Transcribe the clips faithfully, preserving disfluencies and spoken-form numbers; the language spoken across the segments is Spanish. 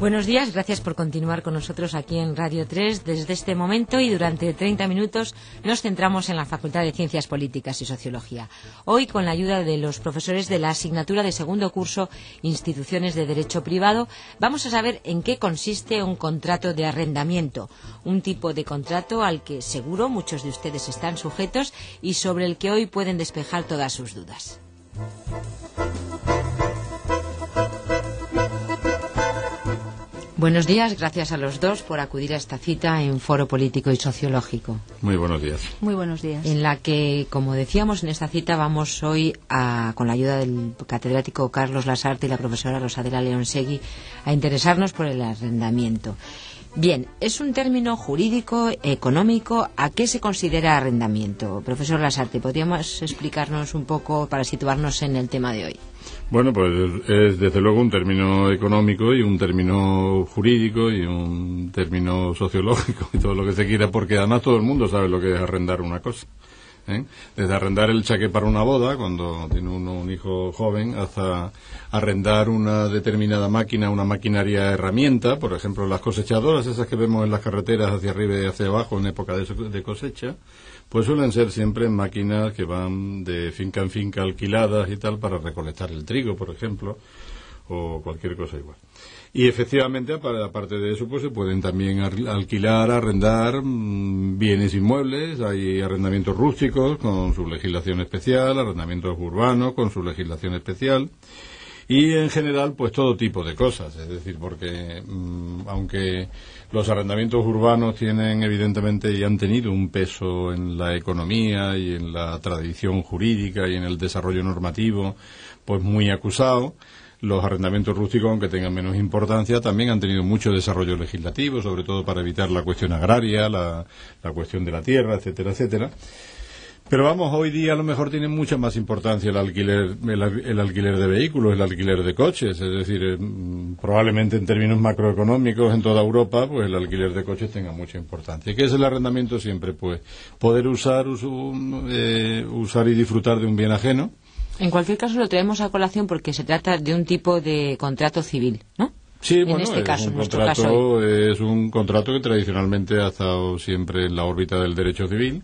Buenos días, gracias por continuar con nosotros aquí en Radio tres. Desde este momento y durante treinta minutos nos centramos en la Facultad de Ciencias Políticas y Sociología. Hoy, con la ayuda de los profesores de la asignatura de segundo curso Instituciones de Derecho Privado, vamos a saber en qué consiste un contrato de arrendamiento, un tipo de contrato al que seguro muchos de ustedes están sujetos y sobre el que hoy pueden despejar todas sus dudas. Buenos días, gracias a los dos por acudir a esta cita en Foro Político y Sociológico. Muy buenos días. Muy buenos días. En la que, como decíamos, en esta cita vamos hoy, a, con la ayuda del catedrático Carlos Lasarte y la profesora Rosadela Leonsegui, a interesarnos por el arrendamiento. Bien, es un término jurídico, económico. ¿A qué se considera arrendamiento? Profesor Lasarte, ¿podríamos explicarnos un poco para situarnos en el tema de hoy? Bueno, pues es desde luego un término económico y un término jurídico y un término sociológico y todo lo que se quiera, porque además todo el mundo sabe lo que es arrendar una cosa, ¿eh? Desde arrendar el chaqué para una boda, cuando tiene uno un hijo joven, hasta arrendar una determinada máquina, una maquinaria herramienta, por ejemplo las cosechadoras, esas que vemos en las carreteras hacia arriba y hacia abajo en época de, de cosecha, pues suelen ser siempre máquinas que van de finca en finca alquiladas y tal para recolectar el trigo, por ejemplo, o cualquier cosa igual. Y efectivamente, aparte de eso, pues se pueden también alquilar, arrendar mmm, bienes inmuebles. Hay arrendamientos rústicos con su legislación especial, arrendamientos urbanos con su legislación especial. Y en general, pues todo tipo de cosas, es decir, porque mmm, aunque los arrendamientos urbanos tienen evidentemente y han tenido un peso en la economía y en la tradición jurídica y en el desarrollo normativo, pues muy acusado, los arrendamientos rústicos, aunque tengan menos importancia, también han tenido mucho desarrollo legislativo, sobre todo para evitar la cuestión agraria, la, la cuestión de la tierra, etcétera, etcétera. Pero vamos, hoy día a lo mejor tiene mucha más importancia el alquiler, el, el alquiler de vehículos, el alquiler de coches, es decir, eh, probablemente en términos macroeconómicos en toda Europa, pues el alquiler de coches tenga mucha importancia. ¿Y qué es el arrendamiento siempre? Pues poder usar, usu, eh, usar y disfrutar de un bien ajeno. En cualquier caso lo traemos a colación porque se trata de un tipo de contrato civil, ¿no? Sí, en bueno, este es, caso, un en nuestro contrato, caso es un contrato que tradicionalmente ha estado siempre en la órbita del derecho civil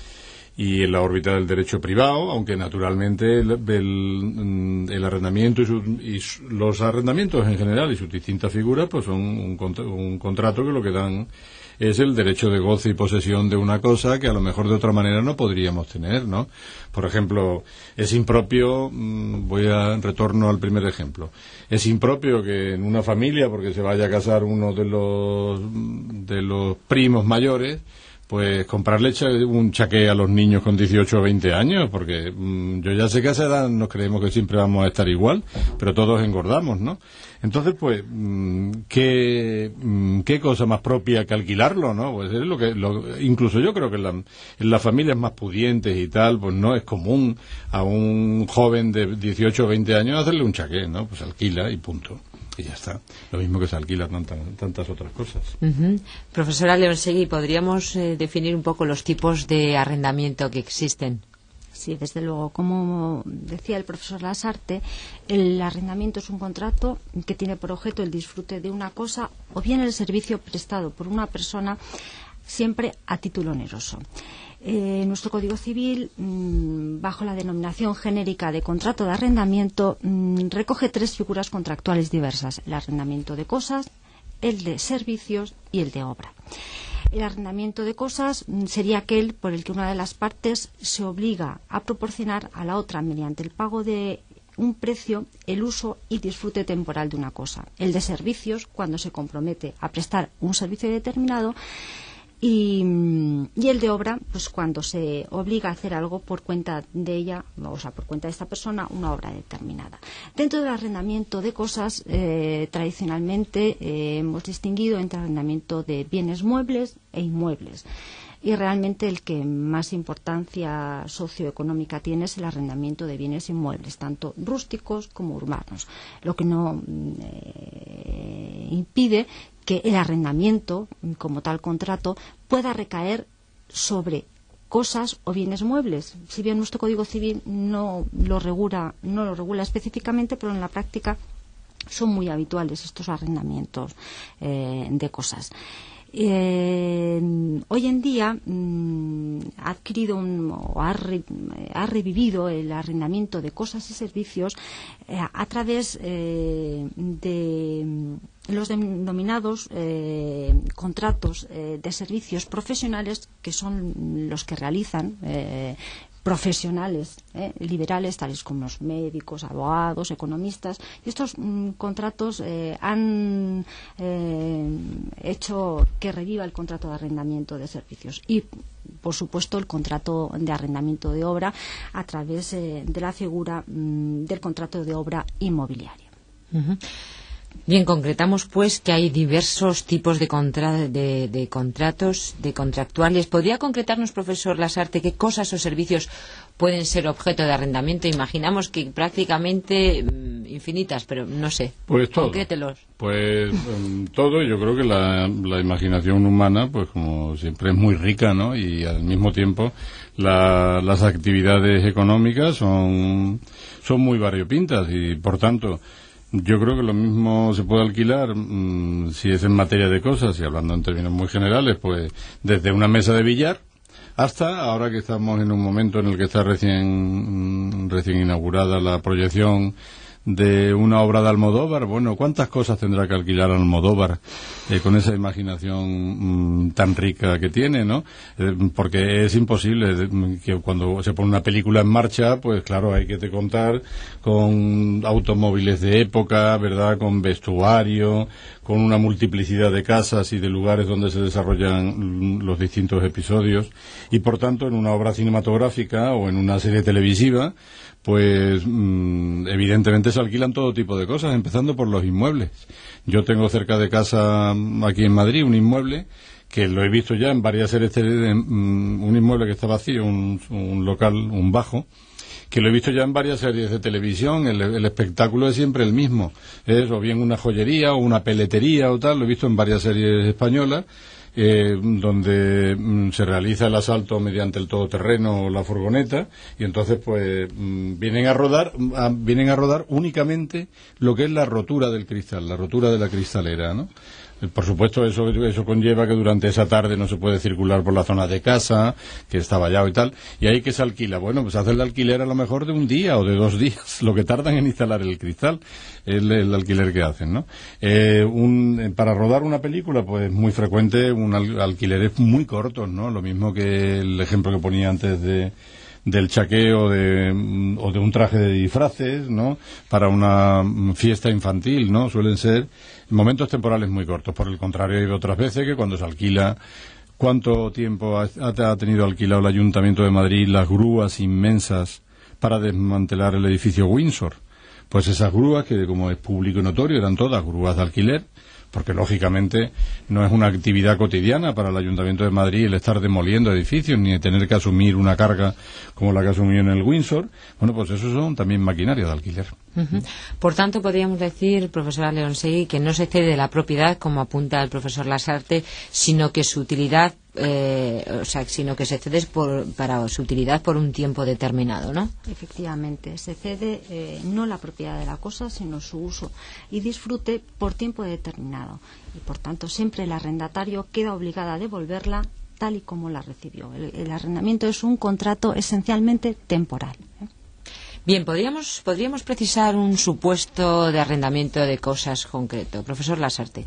y en la órbita del derecho privado, aunque naturalmente el, el, el arrendamiento y, su, y su, los arrendamientos en general y sus distintas figuras pues son un, un contrato que lo que dan es el derecho de goce y posesión de una cosa que a lo mejor de otra manera no podríamos tener, ¿no? Por ejemplo, es impropio, voy a retorno al primer ejemplo, es impropio que en una familia, porque se vaya a casar uno de los de los primos mayores, pues comprarle un chaqué a los niños con dieciocho o veinte años, porque mmm, yo ya sé que a esa edad nos creemos que siempre vamos a estar igual, pero todos engordamos, ¿no? Entonces, pues, mmm, ¿qué, mmm, qué cosa más propia que alquilarlo, ¿no? Pues es lo que, lo, incluso yo creo que en, la, en las familias más pudientes y tal, pues no es común a un joven de dieciocho o veinte años hacerle un chaqué, ¿no? Pues alquila y punto. Y ya está. Lo mismo que se alquila tantas, tantas otras cosas. Uh-huh. Profesora Leonsegui, ¿podríamos eh, definir un poco los tipos de arrendamiento que existen? Sí, desde luego. Como decía el profesor Lasarte, el arrendamiento es un contrato que tiene por objeto el disfrute de una cosa o bien el servicio prestado por una persona siempre a título oneroso. Eh, nuestro Código Civil, mmm, bajo la denominación genérica de contrato de arrendamiento, mmm, recoge tres figuras contractuales diversas: el arrendamiento de cosas, el de servicios y el de obra. El arrendamiento de cosas mmm, sería aquel por el que una de las partes se obliga a proporcionar a la otra, mediante el pago de un precio, el uso y disfrute temporal de una cosa. El de servicios, cuando se compromete a prestar un servicio determinado. Y, y el de obra, pues cuando se obliga a hacer algo por cuenta de ella, o sea, por cuenta de esta persona, una obra determinada. Dentro del arrendamiento de cosas, eh, tradicionalmente eh, hemos distinguido entre arrendamiento de bienes muebles e inmuebles. Y realmente el que más importancia socioeconómica tiene es el arrendamiento de bienes inmuebles, tanto rústicos como urbanos, lo que no eh, impide que el arrendamiento, como tal contrato, pueda recaer sobre cosas o bienes muebles. Si bien nuestro Código Civil no lo regula, no lo regula específicamente, pero en la práctica son muy habituales estos arrendamientos eh, de cosas. Eh, hoy en día mmm, ha adquirido un, o ha, re, ha revivido el arrendamiento de cosas y servicios eh, a través eh, de los denominados eh, contratos eh, de servicios profesionales, que son los que realizan eh, profesionales eh, liberales, tales como los médicos, abogados, economistas. Y estos mm, contratos eh, han eh, hecho que reviva el contrato de arrendamiento de servicios y, por supuesto, el contrato de arrendamiento de obra a través eh, de la figura mm, del contrato de obra inmobiliaria. Uh-huh. Bien, concretamos pues que hay diversos tipos de, contra de, de contratos, de contractuales. ¿Podría concretarnos, profesor Lasarte, qué cosas o servicios pueden ser objeto de arrendamiento? Imaginamos que prácticamente mmm, infinitas, pero no sé. Pues todo. Concrételos. Pues um, todo. Yo creo que la, la imaginación humana, pues como siempre, es muy rica, ¿no? Y al mismo tiempo la, las actividades económicas son, son muy variopintas y, por tanto, yo creo que lo mismo se puede alquilar mmm, si es en materia de cosas, y hablando en términos muy generales, pues desde una mesa de billar hasta ahora que estamos en un momento en el que está recién, recién inaugurada la proyección de una obra de Almodóvar. Bueno, ¿cuántas cosas tendrá que alquilar Almodóvar eh, con esa imaginación mmm, tan rica que tiene, ¿no? Eh, porque es imposible de, que cuando se pone una película en marcha, pues claro, hay que te contar con automóviles de época, ¿verdad?, con vestuario, con una multiplicidad de casas y de lugares donde se desarrollan los distintos episodios, y por tanto en una obra cinematográfica o en una serie televisiva, pues mmm, evidentemente se alquilan todo tipo de cosas, empezando por los inmuebles. Yo tengo cerca de casa, aquí en Madrid, un inmueble que lo he visto ya en varias series, de, um, un inmueble que está vacío, un, un local, un bajo, que lo he visto ya en varias series de televisión. El, el espectáculo es siempre el mismo, es o bien una joyería o una peletería o tal. Lo he visto en varias series españolas, Eh, donde mm, se realiza el asalto mediante el todoterreno o la furgoneta, y entonces pues mm, vienen a rodar a, vienen a rodar únicamente lo que es la rotura del cristal, la rotura de la cristalera, ¿no? Por supuesto, eso eso conlleva que durante esa tarde no se puede circular por la zona de casa, que está vallado y tal, y ahí que se alquila. Bueno, pues hace el alquiler a lo mejor de un día o de dos días, lo que tardan en instalar el cristal, el, el alquiler que hacen, ¿no? Eh, un, para rodar una película, pues muy frecuente, un al, alquileres muy cortos, ¿no? Lo mismo que el ejemplo que ponía antes de del chaqueo de, o de un traje de disfraces, ¿no?, para una fiesta infantil, ¿no? Suelen ser momentos temporales muy cortos. Por el contrario, hay otras veces que cuando se alquila, ¿cuánto tiempo ha, ha tenido alquilado el Ayuntamiento de Madrid las grúas inmensas para desmantelar el edificio Windsor? Pues esas grúas, que como es público y notorio, eran todas grúas de alquiler, porque lógicamente no es una actividad cotidiana para el Ayuntamiento de Madrid el estar demoliendo edificios ni tener que asumir una carga como la que asumió en el Windsor. Bueno, pues eso son también maquinaria de alquiler. Uh-huh. Por tanto, podríamos decir, profesora Leonsegui, que no se cede la propiedad, como apunta el profesor Lasarte, sino que su utilidad, eh, o sea, sino que se cede por, para su utilidad por un tiempo determinado, ¿no? Efectivamente, se cede eh, no la propiedad de la cosa, sino su uso y disfrute por tiempo determinado. Y por tanto, siempre el arrendatario queda obligado a devolverla tal y como la recibió. El, el arrendamiento es un contrato esencialmente temporal, ¿eh? Bien, ¿podríamos, podríamos precisar un supuesto de arrendamiento de cosas concreto? Profesor Lasarte.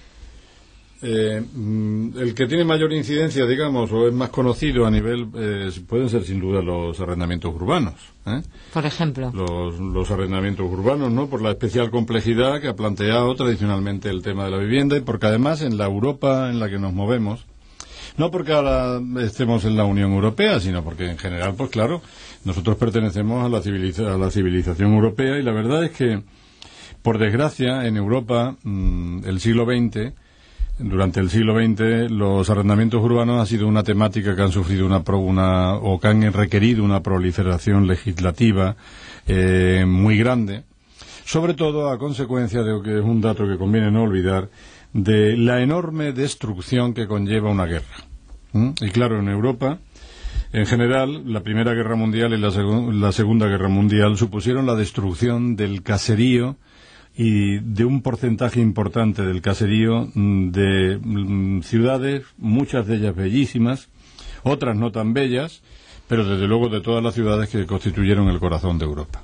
Eh, el que tiene mayor incidencia, digamos, o es más conocido a nivel, eh, pueden ser sin duda los arrendamientos urbanos, ¿eh? Por ejemplo. Los, los arrendamientos urbanos, ¿no? Por la especial complejidad que ha planteado tradicionalmente el tema de la vivienda, y porque además en la Europa en la que nos movemos, no porque ahora estemos en la Unión Europea, sino porque en general, pues claro, nosotros pertenecemos a la, civiliza- a la civilización europea, y la verdad es que, por desgracia, en Europa, mmm, el siglo veinte, durante el siglo veinte, los arrendamientos urbanos ha sido una temática que han sufrido una, pro, una o que han requerido una proliferación legislativa eh, muy grande, sobre todo a consecuencia de lo que es un dato que conviene no olvidar, de la enorme destrucción que conlleva una guerra. ¿Mm? Y claro, en Europa, en general, la Primera Guerra Mundial y la, seg- la Segunda Guerra Mundial supusieron la destrucción del caserío y de un porcentaje importante del caserío de mm, ciudades, muchas de ellas bellísimas, otras no tan bellas, pero desde luego de todas las ciudades que constituyeron el corazón de Europa.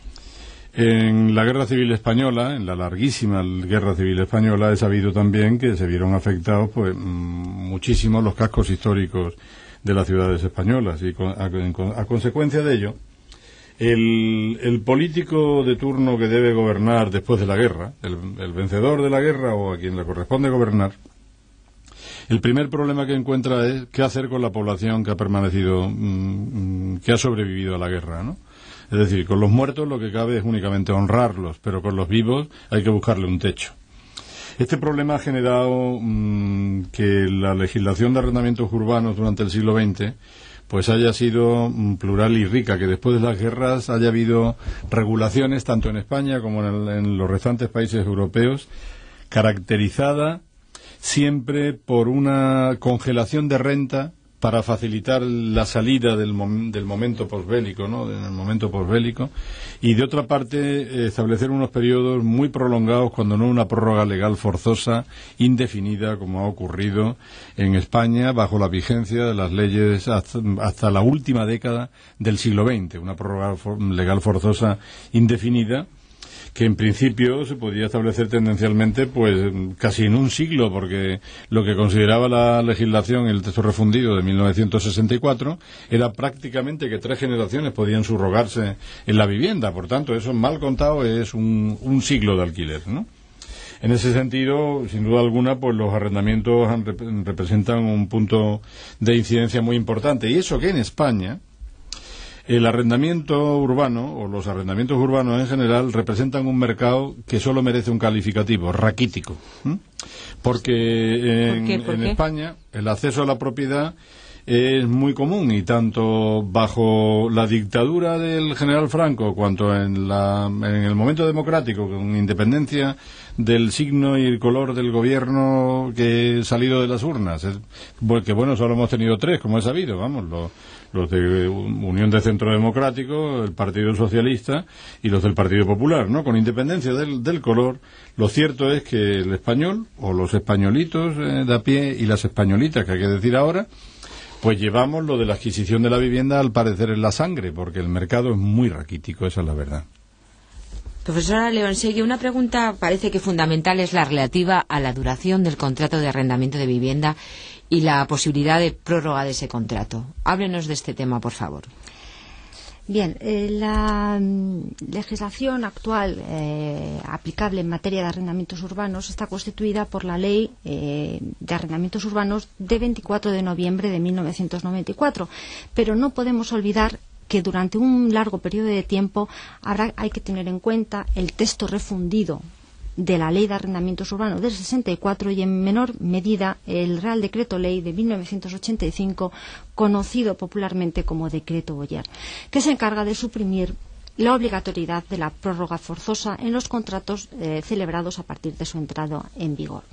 En la Guerra Civil Española, en la larguísima Guerra Civil Española, he sabido también que se vieron afectados pues muchísimo los cascos históricos de las ciudades españolas, y a, a, a consecuencia de ello, el, el político de turno que debe gobernar después de la guerra, el, el vencedor de la guerra o a quien le corresponde gobernar, el primer problema que encuentra es qué hacer con la población que ha permanecido, mmm, que ha sobrevivido a la guerra, ¿no? Es decir, con los muertos lo que cabe es únicamente honrarlos, pero con los vivos hay que buscarle un techo. Este problema ha generado mmm, que la legislación de arrendamientos urbanos durante el siglo veinte pues haya sido mmm, plural y rica, que después de las guerras haya habido regulaciones tanto en España como en, el, en los restantes países europeos, caracterizada siempre por una congelación de renta para facilitar la salida del, mom del momento posbélico, ¿no? Del momento posbélico, y de otra parte establecer unos periodos muy prolongados, cuando no una prórroga legal forzosa, indefinida, como ha ocurrido en España bajo la vigencia de las leyes hasta, hasta la última década del siglo veinte, una prórroga for legal forzosa indefinida, que en principio se podía establecer tendencialmente pues casi en un siglo, porque lo que consideraba la legislación, el texto refundido de mil novecientos sesenta y cuatro, era prácticamente que tres generaciones podían subrogarse en la vivienda. Por tanto, eso mal contado es un, un siglo de alquiler, ¿no? En ese sentido, sin duda alguna, pues los arrendamientos han, representan un punto de incidencia muy importante. Y eso que en España el arrendamiento urbano, o los arrendamientos urbanos en general, representan un mercado que solo merece un calificativo, raquítico. ¿Mm? Porque en, ¿Por qué? ¿Por en qué? España el acceso a la propiedad es muy común, y tanto bajo la dictadura del general Franco cuanto en, la, en el momento democrático, con independencia del signo y el color del gobierno que ha salido de las urnas, es, que bueno, solo hemos tenido tres, como he sabido, vamos, los, los de Unión de Centro Democrático, el Partido Socialista y los del Partido Popular, ¿no? Con independencia del, del color, lo cierto es que el español, o los españolitos eh, de a pie, y las españolitas, que hay que decir ahora, pues llevamos lo de la adquisición de la vivienda al parecer en la sangre, porque el mercado es muy raquítico, esa es la verdad. Profesora Leonsegui, una pregunta parece que fundamental es la relativa a la duración del contrato de arrendamiento de vivienda y la posibilidad de prórroga de ese contrato. Háblenos de este tema, por favor. Bien, eh, la mm, legislación actual eh, aplicable en materia de arrendamientos urbanos está constituida por la Ley eh, de Arrendamientos Urbanos de veinticuatro de noviembre de mil novecientos noventa y cuatro, pero no podemos olvidar que durante un largo periodo de tiempo habrá, hay que tener en cuenta el texto refundido de la Ley de Arrendamientos Urbanos del sesenta y cuatro y en menor medida el Real Decreto Ley de mil novecientos ochenta y cinco, conocido popularmente como Decreto Boyer, que se encarga de suprimir la obligatoriedad de la prórroga forzosa en los contratos eh, celebrados a partir de su entrada en vigor.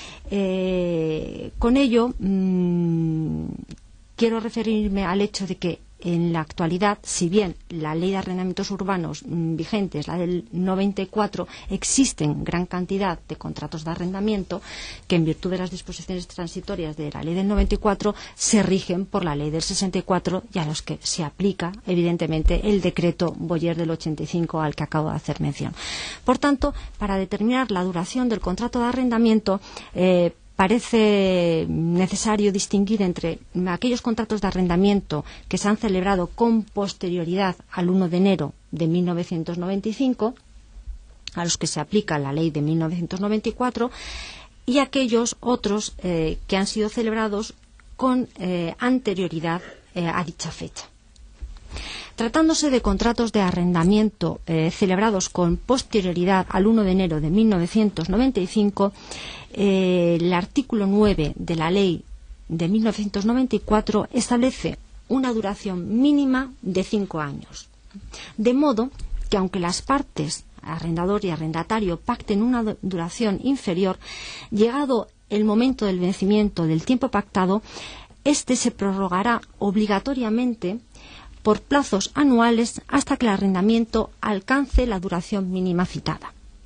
Eh, con ello, mmm, quiero referirme al hecho de que en la actualidad, si bien la ley de arrendamientos urbanos mmm, vigente es la del noventa y cuatro, existen gran cantidad de contratos de arrendamiento que, en virtud de las disposiciones transitorias de la ley del noventa y cuatro, se rigen por la ley del sesenta y cuatro, y a los que se aplica, evidentemente, el decreto Boyer del ochenta y cinco al que acabo de hacer mención. Por tanto, para determinar la duración del contrato de arrendamiento, eh, parece necesario distinguir entre aquellos contratos de arrendamiento que se han celebrado con posterioridad al uno de enero de mil novecientos noventa y cinco, a los que se aplica la ley de mil novecientos noventa y cuatro, y aquellos otros eh, que han sido celebrados con eh, anterioridad eh, a dicha fecha. Tratándose de contratos de arrendamiento eh, celebrados con posterioridad al uno de enero de mil novecientos noventa y cinco, eh, el artículo nueve de la ley de mil novecientos noventa y cuatro establece una duración mínima de cinco años. De modo que, aunque las partes, arrendador y arrendatario, pacten una duración inferior, llegado el momento del vencimiento del tiempo pactado, éste se prorrogará obligatoriamente por plazos anuales hasta que el arrendamiento alcance la duración mínima citada.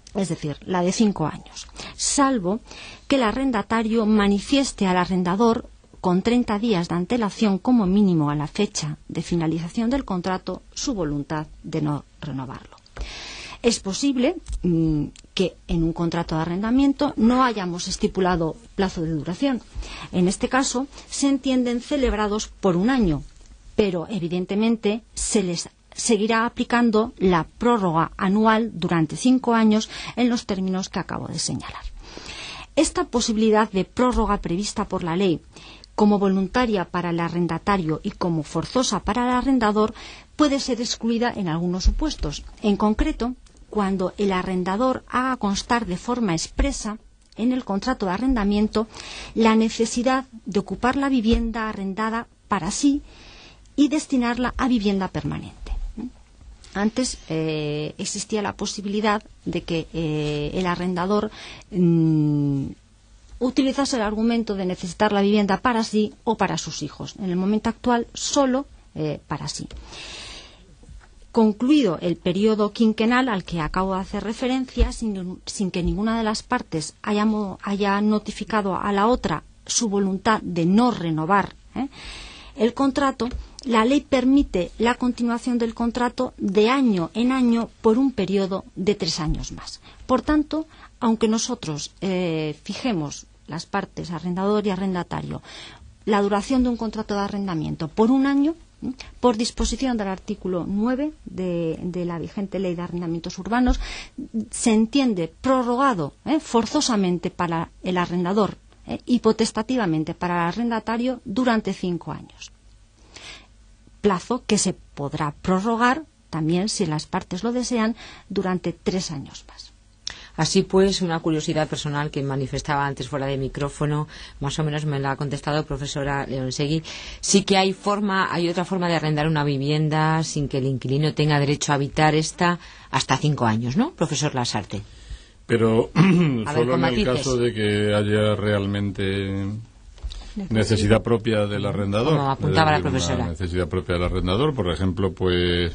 es decir, la de cinco años, salvo que el arrendatario manifieste al arrendador con treinta días de antelación como mínimo a la fecha de finalización del contrato su voluntad de no renovarlo. Es posible mmm, que en un contrato de arrendamiento no hayamos estipulado plazo de duración. En este caso se entienden celebrados por un año, pero evidentemente se les seguirá aplicando la prórroga anual durante cinco años en los términos que acabo de señalar. Esta posibilidad de prórroga prevista por la ley, como voluntaria para el arrendatario y como forzosa para el arrendador, puede ser excluida en algunos supuestos. En concreto, cuando el arrendador haga constar de forma expresa en el contrato de arrendamiento la necesidad de ocupar la vivienda arrendada para sí y destinarla a vivienda permanente. Antes eh, existía la posibilidad de que eh, el arrendador mmm, utilizase el argumento de necesitar la vivienda para sí o para sus hijos. En el momento actual, solo eh, para sí. Concluido el periodo quinquenal al que acabo de hacer referencia, sin, sin que ninguna de las partes haya, haya notificado a la otra su voluntad de no renovar ¿eh? el contrato, la ley permite la continuación del contrato de año en año por un periodo de tres años más. Por tanto, aunque nosotros eh, fijemos las partes, arrendador y arrendatario, la duración de un contrato de arrendamiento por un año, ¿eh? por disposición del artículo nueve de, de la vigente Ley de Arrendamientos Urbanos, se entiende prorrogado ¿eh? forzosamente para el arrendador ¿eh? y potestativamente para el arrendatario durante cinco años. Plazo que se podrá prorrogar también, si las partes lo desean, durante tres años más. Así pues, una curiosidad personal que manifestaba antes fuera de micrófono, más o menos me la ha contestado profesora Leonsegui. Sí que hay forma, hay otra forma de arrendar una vivienda sin que el inquilino tenga derecho a habitar esta hasta cinco años, ¿no, profesor Lasarte? Pero a solo ver, en el caso de que haya realmente necesidad propia del arrendador. Como apuntaba decir, la profesora. Una necesidad propia del arrendador, por ejemplo, pues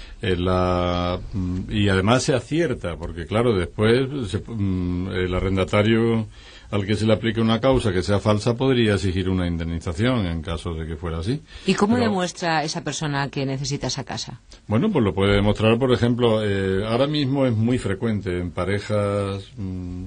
la, y además se acierta, porque claro, después se, el arrendatario al que se le aplique una causa que sea falsa podría exigir una indemnización en caso de que fuera así. ¿Y cómo Pero, demuestra esa persona que necesita esa casa? Bueno, pues lo puede demostrar, por ejemplo, eh, ahora mismo es muy frecuente en parejas mmm,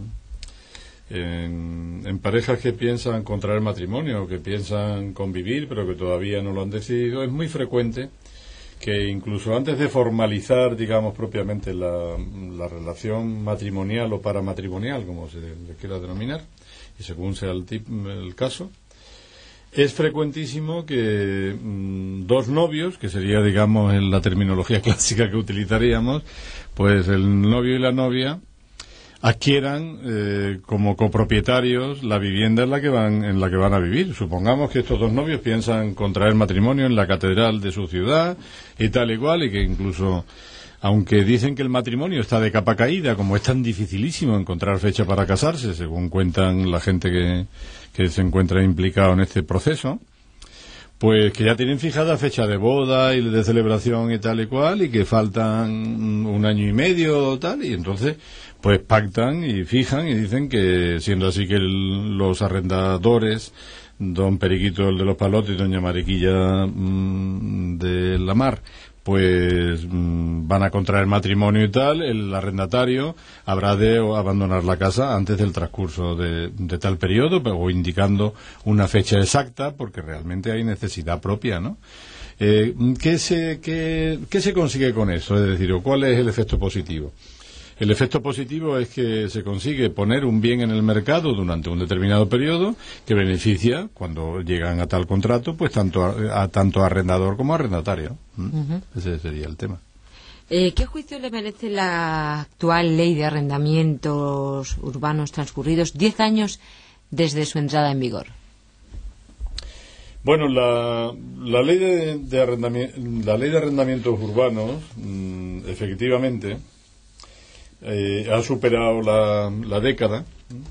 en, en parejas que piensan contraer matrimonio, que piensan convivir, pero que todavía no lo han decidido. Es muy frecuente que incluso antes de formalizar, digamos, propiamente la, la relación matrimonial o paramatrimonial, como se le quiera denominar, y según sea el, tip, el caso, es frecuentísimo que mmm, dos novios, que sería, digamos, en la terminología clásica que utilizaríamos, pues el novio y la novia adquieran eh, como copropietarios la vivienda en la que van en la que van a vivir. Supongamos que estos dos novios piensan contraer matrimonio en la catedral de su ciudad y tal y cual, y que incluso, aunque dicen que el matrimonio está de capa caída, como es tan dificilísimo encontrar fecha para casarse, según cuentan la gente que, que se encuentra implicado en este proceso, pues que ya tienen fijada fecha de boda y de celebración y tal y cual, y que faltan un año y medio o tal, y entonces pues pactan y fijan y dicen que, siendo así que el, los arrendadores, don Periquito el de los Palotes y doña Mariquilla mmm, de la Mar, pues mmm, van a contraer matrimonio y tal, el arrendatario habrá de abandonar la casa antes del transcurso de, de tal periodo, o indicando una fecha exacta, porque realmente hay necesidad propia, ¿no? Eh, ¿qué se, qué, ¿Qué se consigue con eso? Es decir, ¿cuál es el efecto positivo? El efecto positivo es que se consigue poner un bien en el mercado durante un determinado periodo que beneficia, cuando llegan a tal contrato, pues tanto a, a tanto arrendador como arrendatario. ¿Mm? Uh-huh. Ese sería el tema. Eh, ¿Qué juicio le merece la actual ley de arrendamientos urbanos transcurridos diez años desde su entrada en vigor? Bueno, la, la ley de, de arrendamiento, la ley de arrendamientos urbanos, mmm, efectivamente, Eh, ha superado la, la década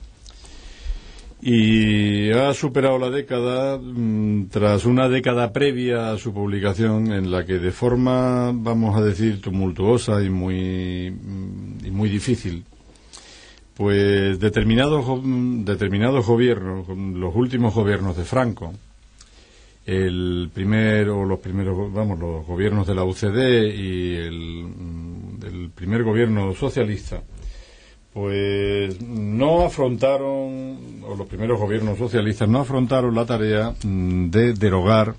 y ha superado la década mmm, tras una década previa a su publicación, en la que de forma, vamos a decir, tumultuosa y muy, y muy difícil pues determinados, determinados gobiernos, los últimos gobiernos de Franco, el primero, los primeros, vamos, los gobiernos de la U C D y el, el primer gobierno socialista, pues no afrontaron, o los primeros gobiernos socialistas no afrontaron la tarea de derogar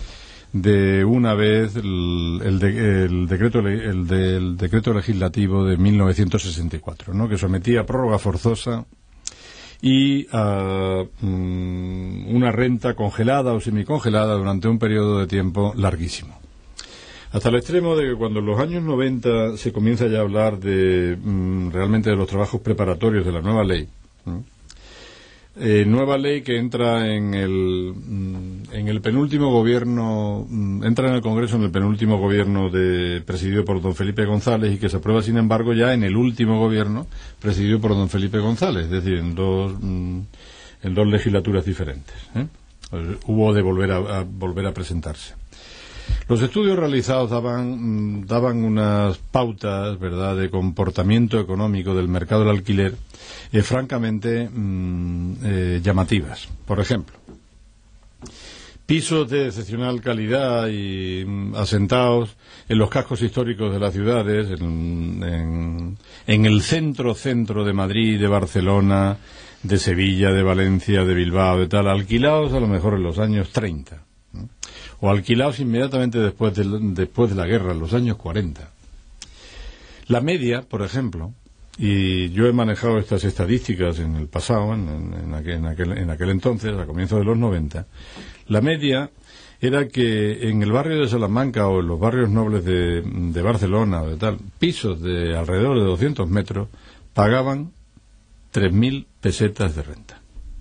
de una vez el, el, de, el decreto el del decreto legislativo de mil novecientos sesenta y cuatro, ¿no?, que sometía a prórroga forzosa y a um, una renta congelada o semicongelada durante un periodo de tiempo larguísimo. Hasta el extremo de que cuando en los años noventa se comienza ya a hablar de um, realmente de los trabajos preparatorios de la nueva ley, ¿no? Eh, nueva ley que entra en el en el penúltimo gobierno, entra en el Congreso en el penúltimo gobierno de presidido por don Felipe González y que se aprueba sin embargo ya en el último gobierno presidido por don Felipe González, es decir, en dos en dos legislaturas diferentes, ¿eh? Pues hubo de volver a, a volver a presentarse. Los estudios realizados daban daban unas pautas, ¿verdad?, de comportamiento económico del mercado del alquiler eh, francamente mmm, eh, llamativas. Por ejemplo, pisos de excepcional calidad y mmm, asentados en los cascos históricos de las ciudades, en, en, en el centro centro de Madrid, de Barcelona, de Sevilla, de Valencia, de Bilbao, de tal, alquilados a lo mejor en los años treinta, ¿no?, o alquilados inmediatamente después de, después de la guerra, en los años cuarenta. La media, por ejemplo, y yo he manejado estas estadísticas en el pasado, en, en, aquel, en, aquel, en aquel entonces, a comienzos de los noventa, la media era que en el barrio de Salamanca o en los barrios nobles de, de Barcelona o de tal, pisos de alrededor de doscientos metros pagaban tres mil pesetas de renta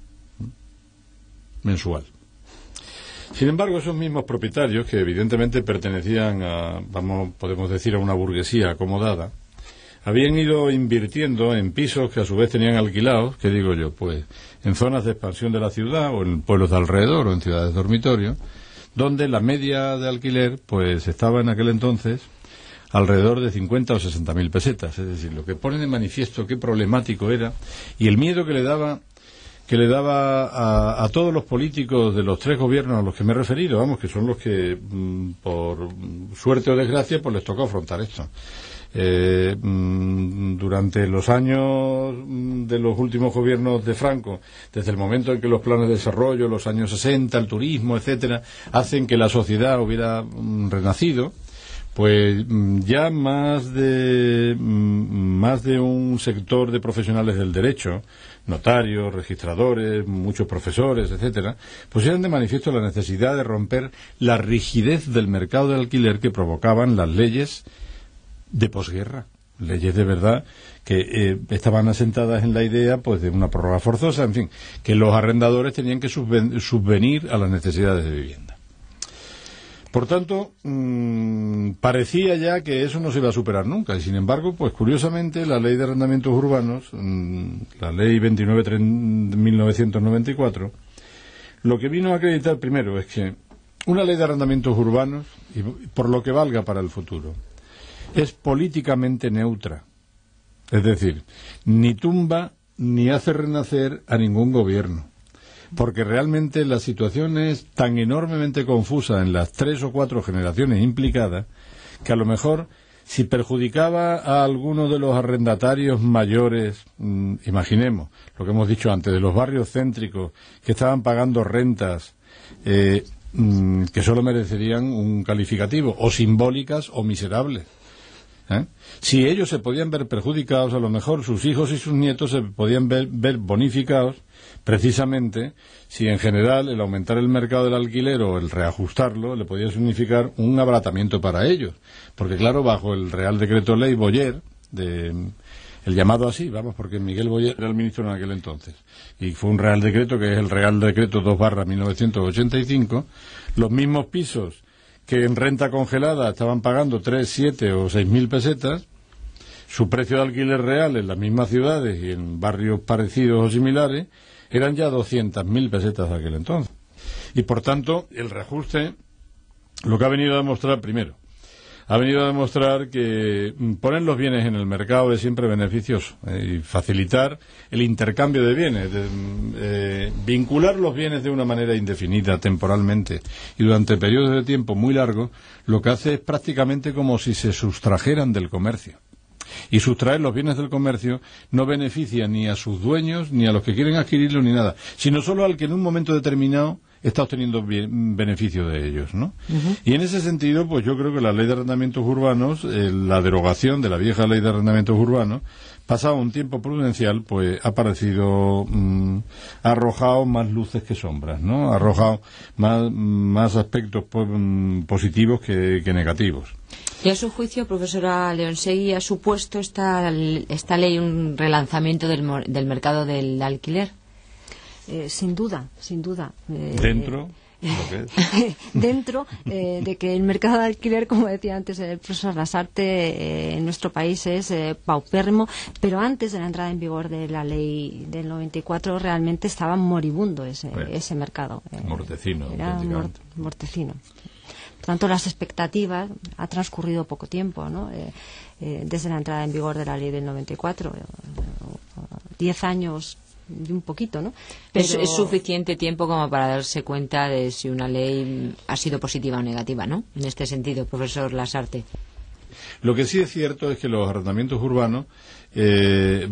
mensual. Sin embargo, esos mismos propietarios, que evidentemente pertenecían a, vamos, podemos decir, a una burguesía acomodada, habían ido invirtiendo en pisos que a su vez tenían alquilados, que digo yo, pues en zonas de expansión de la ciudad o en pueblos de alrededor o en ciudades dormitorio, donde la media de alquiler pues estaba en aquel entonces alrededor de cincuenta o sesenta mil pesetas. Es decir, lo que pone de manifiesto qué problemático era y el miedo que le daba que le daba a, a todos los políticos de los tres gobiernos a los que me he referido, vamos, que son los que, mm, por suerte o desgracia, pues les tocó afrontar esto. Eh, mm, durante los años de los últimos gobiernos de Franco, desde el momento en que los planes de desarrollo, los años sesenta, el turismo, etcétera, hacen que la sociedad hubiera mm, renacido, pues ya más de más de un sector de profesionales del derecho, notarios, registradores, muchos profesores, etcétera, pusieron de manifiesto la necesidad de romper la rigidez del mercado del alquiler que provocaban las leyes de posguerra, leyes de verdad que eh, estaban asentadas en la idea pues de una prórroga forzosa, en fin, que los arrendadores tenían que subven- subvenir a las necesidades de vivienda. Por tanto, mmm, parecía ya que eso no se iba a superar nunca, y sin embargo, pues curiosamente, la Ley de Arrendamientos Urbanos, mmm, la Ley veintinueve de mil novecientos noventa y cuatro, lo que vino a acreditar primero es que una Ley de Arrendamientos Urbanos, y por lo que valga para el futuro, es políticamente neutra. Es decir, ni tumba ni hace renacer a ningún gobierno. Porque realmente la situación es tan enormemente confusa en las tres o cuatro generaciones implicadas que a lo mejor si perjudicaba a alguno de los arrendatarios mayores, mmm, imaginemos lo que hemos dicho antes, de los barrios céntricos que estaban pagando rentas eh, mmm, que solo merecerían un calificativo, o simbólicas o miserables. ¿Eh? Si ellos se podían ver perjudicados, a lo mejor sus hijos y sus nietos se podían ver, ver bonificados, precisamente si en general el aumentar el mercado del alquiler o el reajustarlo le podía significar un abaratamiento para ellos, porque claro, bajo el Real Decreto Ley Boyer, de, el llamado así, vamos, porque Miguel Boyer era el ministro en aquel entonces, y fue un Real Decreto que es el Real Decreto dos barra mil novecientos ochenta y cinco, los mismos pisos que en renta congelada estaban pagando tres, siete o seis mil pesetas, su precio de alquiler real en las mismas ciudades y en barrios parecidos o similares eran ya doscientas mil pesetas de aquel entonces. Y por tanto, el reajuste lo que ha venido a demostrar primero, ha venido a demostrar que poner los bienes en el mercado es siempre beneficioso eh, y facilitar el intercambio de bienes, de, eh, vincular los bienes de una manera indefinida temporalmente y durante periodos de tiempo muy largos, lo que hace es prácticamente como si se sustrajeran del comercio. Y sustraer los bienes del comercio no beneficia ni a sus dueños, ni a los que quieren adquirirlo, ni nada, sino solo al que en un momento determinado está obteniendo bien, beneficio de ellos, ¿no? Uh-huh. Y en ese sentido, pues yo creo que la ley de arrendamientos urbanos, eh, la derogación de la vieja ley de arrendamientos urbanos, pasado un tiempo prudencial, pues ha parecido, mmm, ha arrojado más luces que sombras, ¿no? Ha arrojado más, más aspectos po- positivos que, que negativos. Y a su juicio, profesora Leonsegui, ¿ha supuesto esta, esta ley un relanzamiento del, del mercado del alquiler? Eh, sin duda, sin duda. Eh, ¿Dentro? Eh, dentro eh, de que el mercado de alquiler, como decía antes el profesor Lasarte, eh, en nuestro país es eh, paupérrimo, pero antes de la entrada en vigor de la ley del noventa y cuatro realmente estaba moribundo ese, bueno, ese mercado. Eh, mortecino. Era mort, mortecino. Por tanto, las expectativas, ha transcurrido poco tiempo, ¿no? Eh, eh, desde la entrada en vigor de la ley del noventa y cuatro, diez años y un poquito, ¿no? Pero es, es suficiente tiempo como para darse cuenta de si una ley ha sido positiva o negativa, ¿no? En este sentido, profesor Lasarte. Lo que sí es cierto es que los arrendamientos urbanos eh,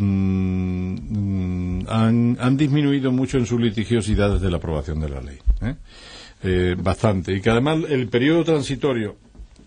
mm, han, han disminuido mucho en su litigiosidad desde la aprobación de la ley, ¿eh? Eh, bastante, y que además el periodo transitorio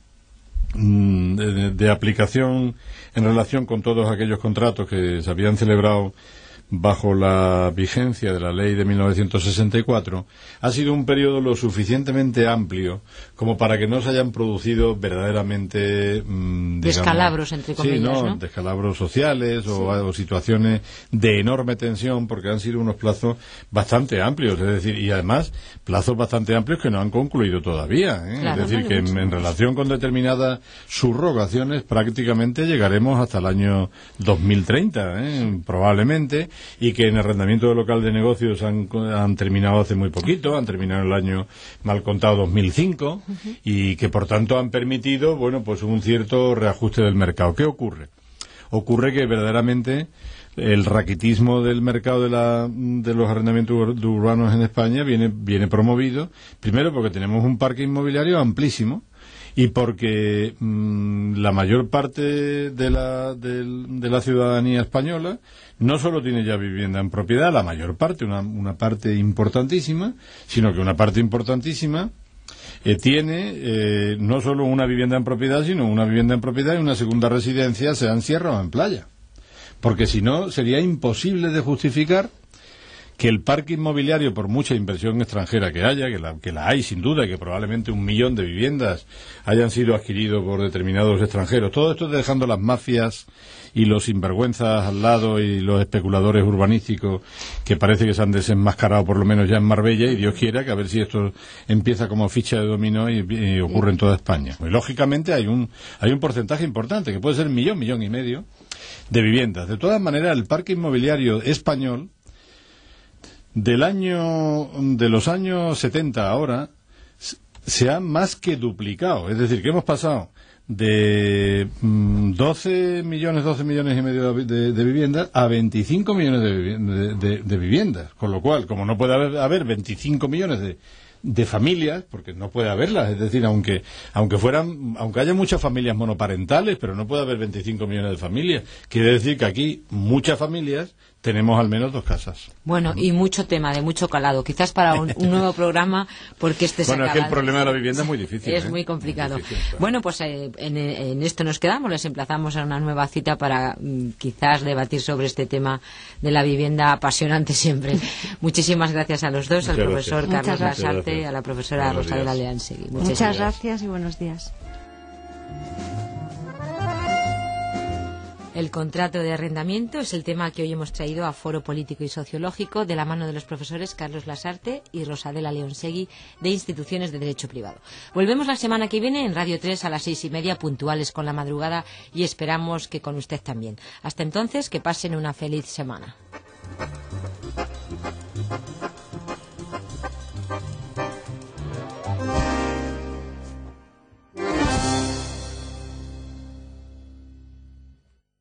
mm, de, de aplicación en relación con todos aquellos contratos que se habían celebrado bajo la vigencia de la ley de mil novecientos sesenta y cuatro, ha sido un periodo lo suficientemente amplio como para que no se hayan producido verdaderamente mmm, digamos, descalabros, entre comillas, sí, ¿no? ¿no? descalabros sociales sí. o, o situaciones de enorme tensión, porque han sido unos plazos bastante amplios, es decir, y además plazos bastante amplios que no han concluido todavía, ¿eh? Claro, es decir, no, que en, en relación con determinadas subrogaciones prácticamente llegaremos hasta el año dos mil treinta, ¿eh? probablemente, y que en arrendamiento de local de negocios han, han terminado hace muy poquito, han terminado el año mal contado dos mil cinco, uh-huh. y que por tanto han permitido, bueno, pues un cierto reajuste del mercado. ¿Qué ocurre? Ocurre que verdaderamente el raquitismo del mercado de, la, de los arrendamientos ur- urbanos en España viene, viene promovido, primero porque tenemos un parque inmobiliario amplísimo, y porque mmm, la mayor parte de la, de, de la ciudadanía española no solo tiene ya vivienda en propiedad, la mayor parte, una, una parte importantísima, sino que una parte importantísima eh, tiene eh, no solo una vivienda en propiedad, sino una vivienda en propiedad y una segunda residencia, sea en sierra o en playa. Porque si no, sería imposible de justificar que el parque inmobiliario, por mucha inversión extranjera que haya, que la, que la hay sin duda, y que probablemente un millón de viviendas hayan sido adquiridos por determinados extranjeros, todo esto dejando las mafias y los sinvergüenzas al lado y los especuladores urbanísticos que parece que se han desenmascarado por lo menos ya en Marbella, y Dios quiera que a ver si esto empieza como ficha de dominó y, y ocurre en toda España. Y lógicamente hay un, hay un porcentaje importante, que puede ser millón, millón y medio de viviendas. De todas maneras, el parque inmobiliario español del año de los años setenta ahora se ha más que duplicado, es decir, que hemos pasado de mmm, doce millones, doce millones y medio de, de, de viviendas a veinticinco millones de, de, de, de viviendas, con lo cual, como no puede haber, haber veinticinco millones de de familias, porque no puede haberlas, es decir, aunque aunque fueran, aunque haya muchas familias monoparentales, pero no puede haber veinticinco millones de familias, quiere decir que aquí muchas familias tenemos al menos dos casas. Bueno, y mucho tema, de mucho calado, quizás para un, un nuevo programa, porque este se Bueno, es que el acaba- problema de la vivienda es muy difícil. Es ¿eh? muy complicado. Muy difícil, claro. Bueno, pues eh, en, en esto nos quedamos. Les emplazamos a una nueva cita para mm, quizás debatir sobre este tema de la vivienda apasionante siempre. Muchísimas gracias a los dos, Muchas al profesor gracias. Carlos Muchas Lasarte, gracias. a la profesora Buenos Rosadela días. Leonsegui. Muchas gracias y buenos días. El contrato de arrendamiento es el tema que hoy hemos traído a Foro Político y Sociológico de la mano de los profesores Carlos Lasarte y Rosadela Leonsegui de Instituciones de Derecho Privado. Volvemos la semana que viene en Radio tres a las seis y media, puntuales con la madrugada, y esperamos que con usted también. Hasta entonces, que pasen una feliz semana.